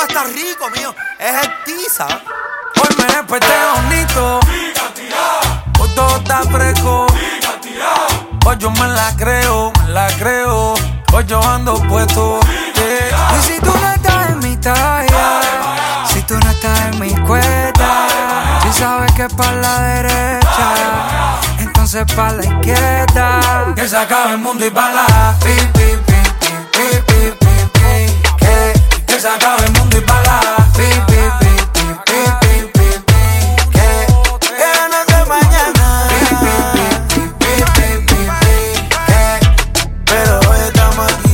va a estar rico, mío. Es el tiza. Hoy me desperté bonito. Hoy todo está fresco. Hoy yo me la creo. Hoy yo ando puesto. Yeah. Y si tú no estás en mi talla, si tú no estás en mi cuenta, si sabes que es pa' la derecha, entonces pa' la izquierda. Que se acabe el mundo y pa' la pi, pi, pi, pi, pi, pi, pi. Que se acabe el mundo y pa' la pi, pi, pi, pi, pi, pi, pi, pi. Que no sé mañana, pero hoy estamos aquí.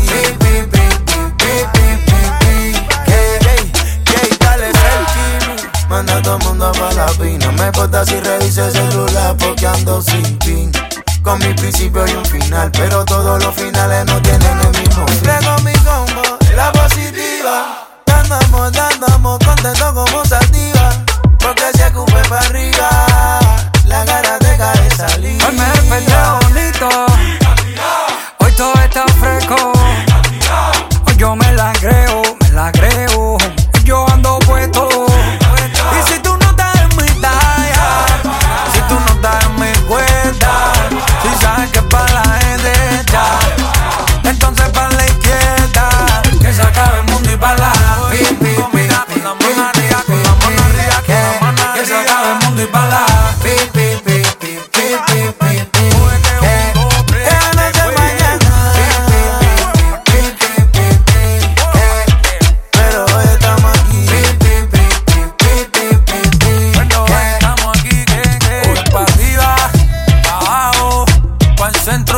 Manda a todo el mundo pa' la pin. No me importa si reviso el celular porque ando sin pin. Con mi principio y un final, pero todos los finales no tienen el mismo fin. Traigo mi combo, la positiva. Andamos contentos como sativa. Porque si escupe para arriba, la cara te cae salir. Hoy me desperté bonito. Hoy todo está fresco. Hoy yo me la creo. Hoy yo ando puesto. Y si tú no estás en mi talla, si tú no estás en mi cuenta, si sabes que es pa' la derecha, entonces pa' la izquierda. Que se acabe el mundo y pa' la pi, pi, pi, pi, que se acabe el mundo y pa' la pi, pi, pi, pi, pi, pi, pi, pi. Pero hoy estamos aquí. Hoy pa' arriba, pa' abajo, pa' el centro.